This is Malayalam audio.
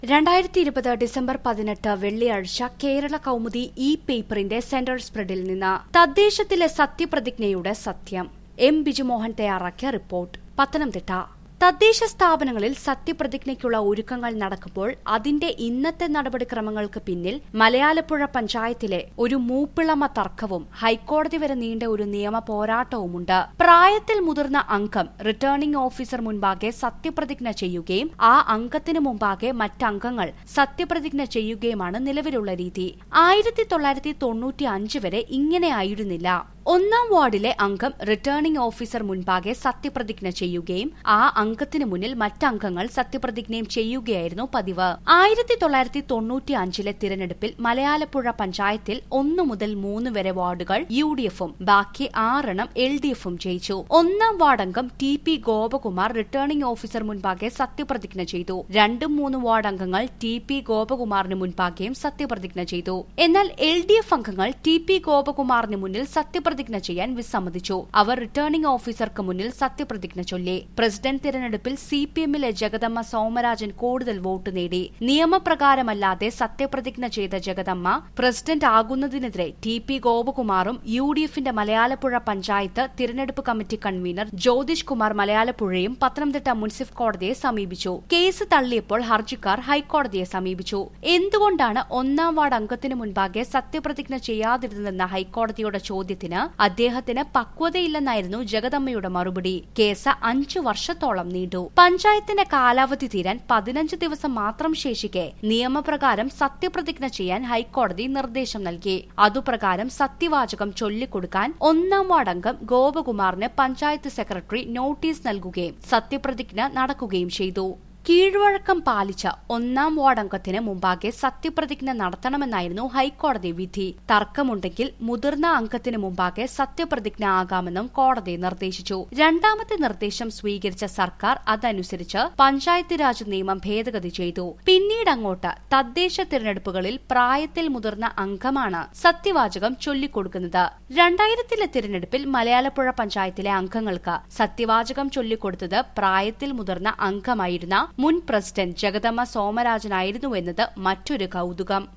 2020 ഡിസംബർ 18 വെള്ളിയാഴ്ച കേരള കൗമുദി പേപ്പറിന്റെ സെന്റർ സ്പ്രെഡിൽ നിന്ന് തദ്ദേശത്തിലെ സത്യപ്രതിജ്ഞയുടെ സത്യം. എം ബിജുമോഹൻ തയ്യാറാക്കിയ റിപ്പോർട്ട്. പത്തനംതിട്ട തദ്ദേശ സ്ഥാപനങ്ങളിൽ സത്യപ്രതിജ്ഞയ്ക്കുള്ള ഒരുക്കങ്ങൾ നടക്കുമ്പോൾ അതിന്റെ ഇന്നത്തെ നടപടിക്രമങ്ങൾക്ക് പിന്നിൽ മലയാലപ്പുഴ പഞ്ചായത്തിലെ ഒരു മൂപ്പിളമ തർക്കവും ഹൈക്കോടതി വരെ നീണ്ട ഒരു നിയമ പോരാട്ടവുമുണ്ട്. പ്രായത്തിൽ മുതിർന്ന അംഗം റിട്ടേണിംഗ് ഓഫീസർ മുൻപാകെ സത്യപ്രതിജ്ഞ ചെയ്യുകയും ആ അംഗത്തിനു മുമ്പാകെ മറ്റംഗങ്ങൾ സത്യപ്രതിജ്ഞ ചെയ്യുകയുമാണ് നിലവിലുള്ള രീതി. 1995 വരെ ഇങ്ങനെയായിരുന്നില്ല. ഒന്നാം വാർഡിലെ അംഗം റിട്ടേണിംഗ് ഓഫീസർ മുൻപാകെ സത്യപ്രതിജ്ഞ ചെയ്യുകയും ആ അംഗത്തിനു മുന്നിൽ മറ്റംഗങ്ങൾ സത്യപ്രതിജ്ഞയും ചെയ്യുകയായിരുന്നു പതിവ്. 1995 തിരഞ്ഞെടുപ്പിൽ മലയാലപ്പുഴ പഞ്ചായത്തിൽ 1 മുതൽ 3 വരെ വാർഡുകൾ UDFും ബാക്കി 6 LDFും ജയിച്ചു. ഒന്നാം വാർഡ് അംഗം TP ഗോപകുമാർ റിട്ടേണിംഗ് ഓഫീസർ മുൻപാകെ സത്യപ്രതിജ്ഞ ചെയ്തു. 2, 3 വാർഡ് അംഗങ്ങൾ TP ഗോപകുമാറിന് മുൻപാകെയും സത്യപ്രതിജ്ഞ ചെയ്തു. എന്നാൽ LDF അംഗങ്ങൾ TP ഗോപകുമാറിന് മുന്നിൽ സത്യപ്രതിജ്ഞ ചെയ്യാൻ വിസമ്മതിച്ചു. അവർ റിട്ടേണിംഗ് ഓഫീസർക്ക് മുന്നിൽ സത്യപ്രതിജ്ഞ ചൊല്ലി. പ്രസിഡന്റ് തിരഞ്ഞെടുപ്പിൽ CPMലെ ജഗദമ്മ സോമരാജൻ കൂടുതൽ വോട്ട് നേടി. നിയമപ്രകാരമല്ലാതെ സത്യപ്രതിജ്ഞ ചെയ്ത ജഗദമ്മ പ്രസിഡന്റ് ആകുന്നതിനെതിരെ TP ഗോപകുമാറും UDFന്റെ മലയാലപ്പുഴ പഞ്ചായത്ത് തിരഞ്ഞെടുപ്പ് കമ്മിറ്റി കൺവീനർ ജ്യോതിഷ് കുമാർ മലയാലപ്പുഴയും പത്തനംതിട്ട മുനിസിഫ് കോടതിയെ സമീപിച്ചു. കേസ് തള്ളിയപ്പോൾ ഹർജിക്കാർ ഹൈക്കോടതിയെ സമീപിച്ചു. എന്തുകൊണ്ടാണ് ഒന്നാം വാർഡ് അംഗത്തിനു മുൻപാകെ സത്യപ്രതിജ്ഞ ചെയ്യാതിരുന്നതെന്ന ഹൈക്കോടതിയുടെ ചോദ്യത്തിന് അദ്ദേഹത്തിന് പക്വതയില്ലെന്നായിരുന്നു ജഗദമ്മയുടെ മറുപടി. കേസ് 5 വർഷത്തോളം നീണ്ടു. പഞ്ചായത്തിന്റെ കാലാവധി തീരാൻ 15 ദിവസം മാത്രം ശേഷിക്കെ നിയമപ്രകാരം സത്യപ്രതിജ്ഞ ചെയ്യാൻ ഹൈക്കോടതി നിർദ്ദേശം നൽകി. അതുപ്രകാരം സത്യവാചകം ചൊല്ലിക്കൊടുക്കാൻ ഒന്നാം വാർഡ് അംഗം ഗോപകുമാറിന് പഞ്ചായത്ത് സെക്രട്ടറി നോട്ടീസ് നൽകുകയും സത്യപ്രതിജ്ഞ നടക്കുകയും ചെയ്തു. കീഴ്വഴക്കം പാലിച്ച ഒന്നാം വാർഡ് അംഗത്തിന് മുമ്പാകെ സത്യപ്രതിജ്ഞ നടത്തണമെന്നായിരുന്നു ഹൈക്കോടതി വിധി. തർക്കമുണ്ടെങ്കിൽ മുതിർന്ന അംഗത്തിന് മുമ്പാകെ സത്യപ്രതിജ്ഞ ആകാമെന്നും കോടതി നിർദ്ദേശിച്ചു. രണ്ടാമത്തെ നിർദ്ദേശം സ്വീകരിച്ച സർക്കാർ അതനുസരിച്ച് പഞ്ചായത്ത് രാജ് നിയമം ഭേദഗതി ചെയ്തു. പിന്നീടങ്ങോട്ട് തദ്ദേശ തിരഞ്ഞെടുപ്പുകളിൽ പ്രായത്തിൽ മുതിർന്ന അംഗമാണ് സത്യവാചകം ചൊല്ലിക്കൊടുക്കുന്നത്. 2000 തിരഞ്ഞെടുപ്പിൽ മലയാലപ്പുഴ പഞ്ചായത്തിലെ അംഗങ്ങൾക്ക് സത്യവാചകം ചൊല്ലിക്കൊടുത്തത് പ്രായത്തിൽ മുതിർന്ന അംഗമായിരുന്ന മുൻ പ്രസിഡന്റ് ജഗദമ്മ സോമരാജനായിരുന്നുവെന്നത് മറ്റൊരു കൌതുകം.